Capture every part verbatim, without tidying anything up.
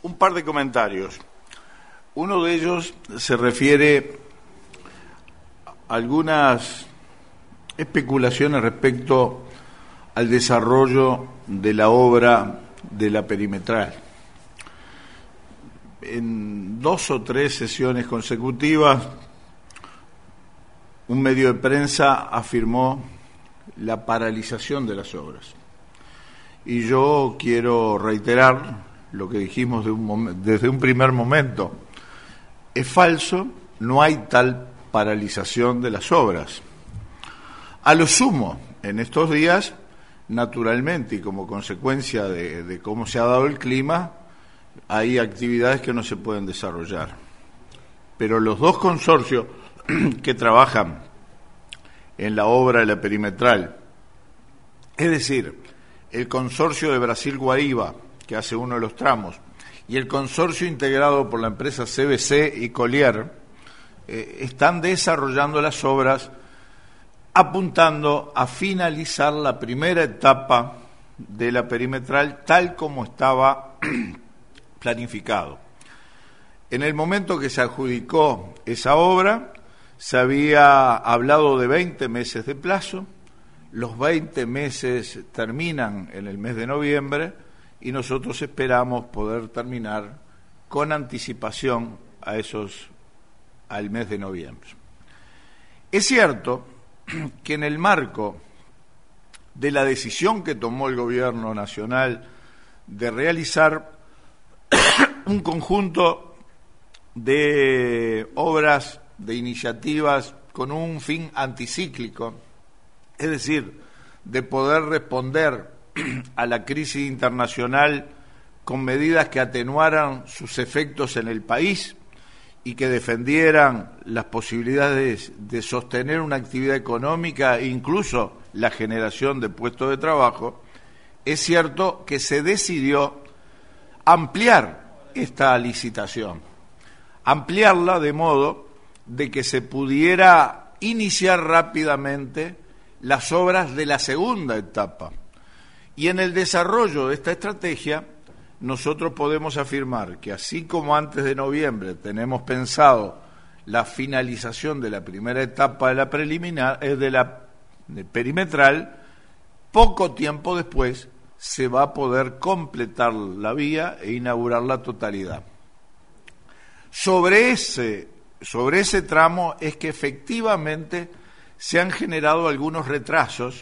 un par de comentarios. Uno de ellos se refiere a algunas especulaciones respecto al desarrollo de la obra de la perimetral. En dos o tres sesiones consecutivas, un medio de prensa afirmó la paralización de las obras. Y yo quiero reiterar lo que dijimos de un momen- desde un primer momento. Es falso, no hay tal paralización de las obras. A lo sumo, en estos días, naturalmente, y como consecuencia de, de cómo se ha dado el clima, hay actividades que no se pueden desarrollar. Pero los dos consorcios que trabajan en la obra de la perimetral, es decir, el consorcio de Brasil-Guariba, que hace uno de los tramos, y el consorcio integrado por la empresa C B C y Collier, eh, están desarrollando las obras apuntando a finalizar la primera etapa de la perimetral tal como estaba planificado. En el momento que se adjudicó esa obra, se había hablado de veinte meses de plazo. Los veinte meses terminan en el mes de noviembre y nosotros esperamos poder terminar con anticipación a esos al mes de noviembre. Es cierto que en el marco de la decisión que tomó el gobierno nacional de realizar un conjunto de obras, de iniciativas con un fin anticíclico, es decir, de poder responder a la crisis internacional con medidas que atenuaran sus efectos en el país y que defendieran las posibilidades de sostener una actividad económica e incluso la generación de puestos de trabajo, es cierto que se decidió ampliar esta licitación, ampliarla de modo de que se pudiera iniciar rápidamente las obras de la segunda etapa. Y en el desarrollo de esta estrategia, nosotros podemos afirmar que así como antes de noviembre tenemos pensado la finalización de la primera etapa de la preliminar, eh, de la de perimetral, poco tiempo después se va a poder completar la vía e inaugurar la totalidad. Sobre ese, sobre ese tramo es que efectivamente se han generado algunos retrasos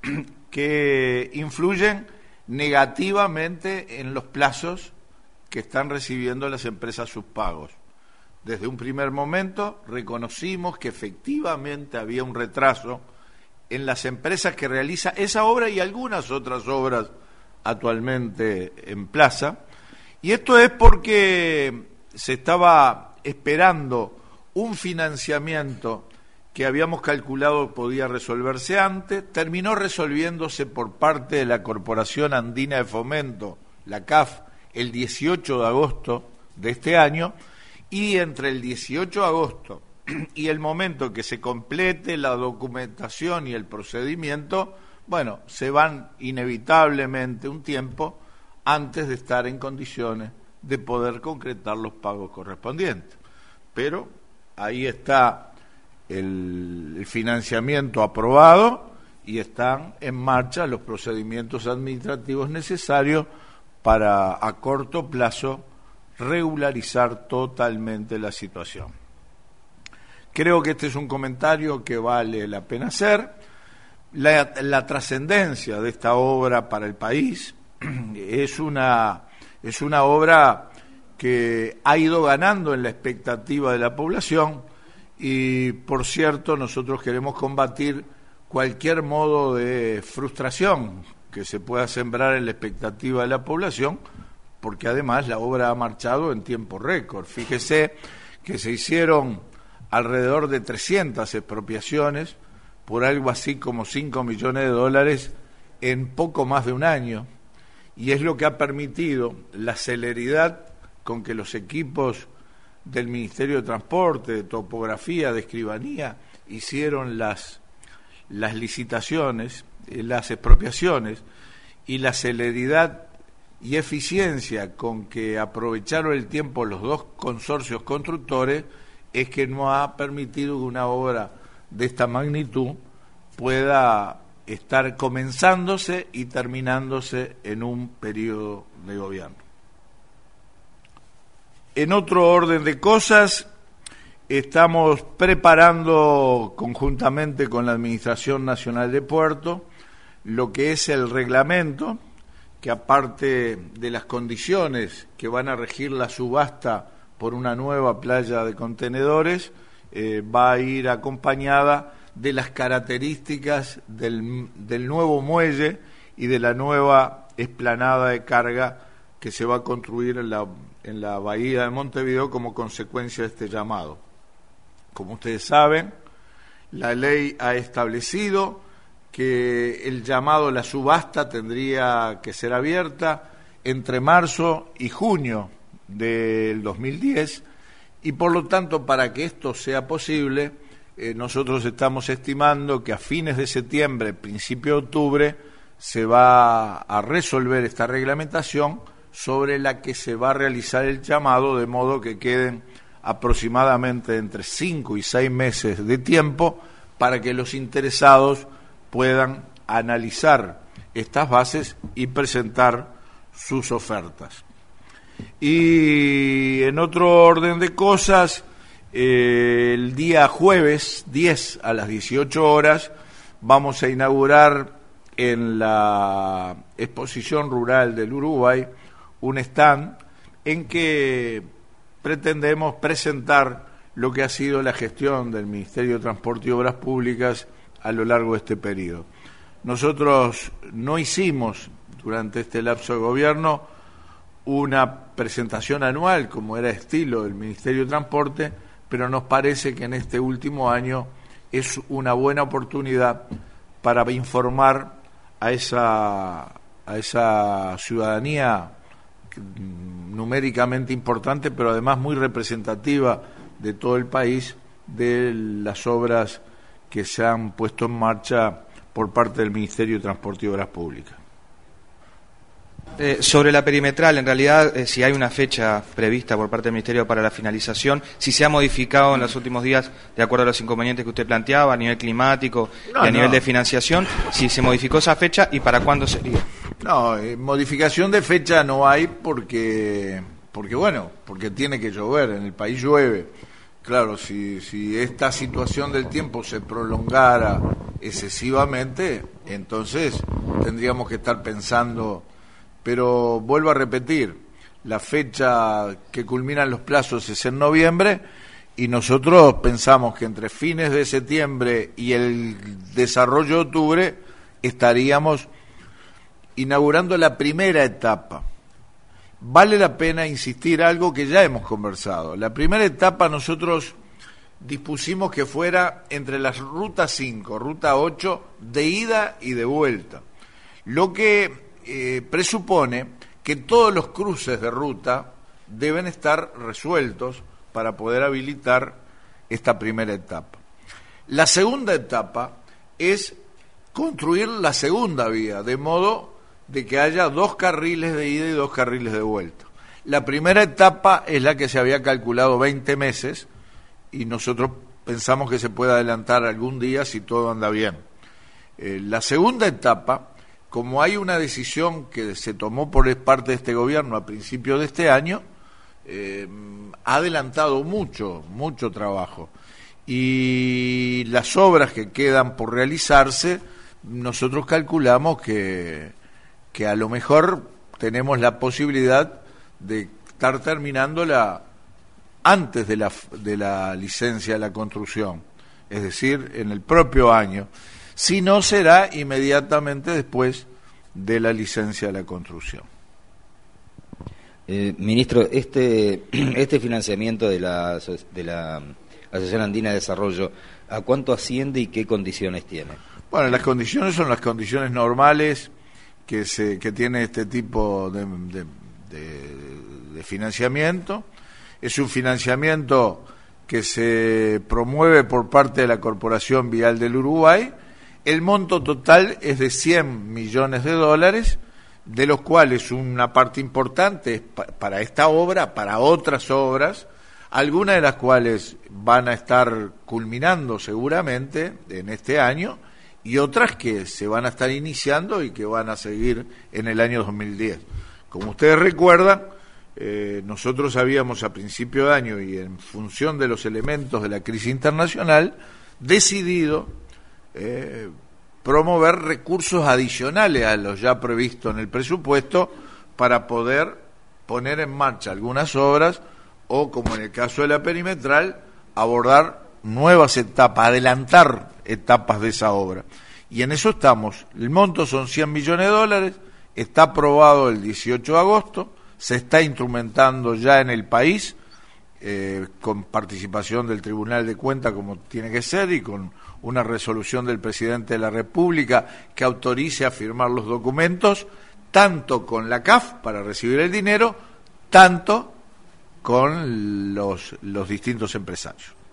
que influyen negativamente en los plazos que están recibiendo las empresas sus pagos. Desde un primer momento reconocimos que efectivamente había un retraso en las empresas que realizan esa obra y algunas otras obras actualmente en plaza, y esto es porque se estaba esperando un financiamiento que habíamos calculado podía resolverse antes, terminó resolviéndose por parte de la Corporación Andina de Fomento, la C A F, el dieciocho de agosto de este año, y entre el dieciocho de agosto y el momento que se complete la documentación y el procedimiento, bueno, se van inevitablemente un tiempo antes de estar en condiciones de poder concretar los pagos correspondientes. Pero ahí está el, el financiamiento aprobado y están en marcha los procedimientos administrativos necesarios para a corto plazo regularizar totalmente la situación. Creo que este es un comentario que vale la pena hacer. La, la trascendencia de esta obra para el país es una, es una obra que ha ido ganando en la expectativa de la población y, por cierto, nosotros queremos combatir cualquier modo de frustración que se pueda sembrar en la expectativa de la población, porque además la obra ha marchado en tiempo récord. Fíjese que se hicieron alrededor de trescientas expropiaciones por algo así como cinco millones de dólares en poco más de un año, y es lo que ha permitido la celeridad con que los equipos del Ministerio de Transporte, de Topografía, de Escribanía, hicieron las, las licitaciones, las expropiaciones, y la celeridad y eficiencia con que aprovecharon el tiempo los dos consorcios constructores es que no ha permitido que una obra de esta magnitud pueda estar comenzándose y terminándose en un periodo de gobierno. En otro orden de cosas, estamos preparando conjuntamente con la Administración Nacional de Puerto lo que es el reglamento, que aparte de las condiciones que van a regir la subasta por una nueva playa de contenedores, eh, va a ir acompañada de las características del, del nuevo muelle y de la nueva explanada de carga que se va a construir en la, en la bahía de Montevideo como consecuencia de este llamado. Como ustedes saben, la ley ha establecido que el llamado, la subasta, tendría que ser abierta entre marzo y junio del dos mil diez, y por lo tanto, para que esto sea posible, eh, nosotros estamos estimando que a fines de septiembre, principio de octubre, se va a resolver esta reglamentación sobre la que se va a realizar el llamado, de modo que queden aproximadamente entre cinco y seis meses de tiempo para que los interesados puedan analizar estas bases y presentar sus ofertas. Y en otro orden de cosas, eh, el día jueves diez a las dieciocho horas vamos a inaugurar en la Exposición Rural del Uruguay un stand en que pretendemos presentar lo que ha sido la gestión del Ministerio de Transporte y Obras Públicas a lo largo de este periodo. Nosotros no hicimos durante este lapso de gobierno una presentación anual como era estilo del Ministerio de Transporte, pero nos parece que en este último año es una buena oportunidad para informar a esa, a esa ciudadanía numéricamente importante, pero además muy representativa de todo el país, de las obras que se han puesto en marcha por parte del Ministerio de Transporte y Obras Públicas. Eh, sobre la perimetral, en realidad, eh, si hay una fecha prevista por parte del Ministerio para la finalización, si se ha modificado en los últimos días, de acuerdo a los inconvenientes que usted planteaba, a nivel climático no, y a no. nivel de financiación, si se modificó esa fecha y para cuándo sería. No, eh, modificación de fecha no hay porque, porque bueno, porque tiene que llover, en el país llueve. Claro, si, si esta situación del tiempo se prolongara excesivamente, entonces tendríamos que estar pensando, pero vuelvo a repetir, la fecha que culminan los plazos es en noviembre y nosotros pensamos que entre fines de septiembre y el desarrollo de octubre estaríamos inaugurando la primera etapa. Vale la pena insistir algo que ya hemos conversado. La primera etapa nosotros dispusimos que fuera entre las ruta cinco, ruta ocho, de ida y de vuelta, lo que eh, presupone que todos los cruces de ruta deben estar resueltos para poder habilitar esta primera etapa. La segunda etapa es construir la segunda vía, de modo de que haya dos carriles de ida y dos carriles de vuelta. La primera etapa es la que se había calculado veinte meses y nosotros pensamos que se puede adelantar algún día si todo anda bien. Eh, la segunda etapa, como hay una decisión que se tomó por parte de este gobierno a principios de este año, eh, ha adelantado mucho, mucho trabajo. Y las obras que quedan por realizarse, nosotros calculamos que que a lo mejor tenemos la posibilidad de estar terminándola antes de la, de la licencia de la construcción, es decir, en el propio año. Si no, será inmediatamente después de la licencia de la construcción. Eh, ministro, este, este financiamiento de la, de la Asociación Andina de Desarrollo, ¿a cuánto asciende y qué condiciones tiene? Bueno, las condiciones son las condiciones normales que se que tiene este tipo de, de, de, de financiamiento. Es un financiamiento que se promueve por parte de la Corporación Vial del Uruguay. El monto total es de cien millones de dólares, de los cuales una parte importante es pa- para esta obra, para otras obras, algunas de las cuales van a estar culminando seguramente en este año, y otras que se van a estar iniciando y que van a seguir en el año dos mil diez. Como ustedes recuerdan, eh, nosotros habíamos a principio de año y en función de los elementos de la crisis internacional decidido eh, promover recursos adicionales a los ya previstos en el presupuesto para poder poner en marcha algunas obras o, como en el caso de la perimetral, abordar nuevas etapas, adelantar etapas de esa obra. Y en eso estamos. El monto son cien millones de dólares, está aprobado el dieciocho de agosto, se está instrumentando ya en el país, eh, con participación del Tribunal de Cuentas como tiene que ser y con una resolución del Presidente de la República que autorice a firmar los documentos, tanto con la C A F para recibir el dinero, tanto con los, los distintos empresarios.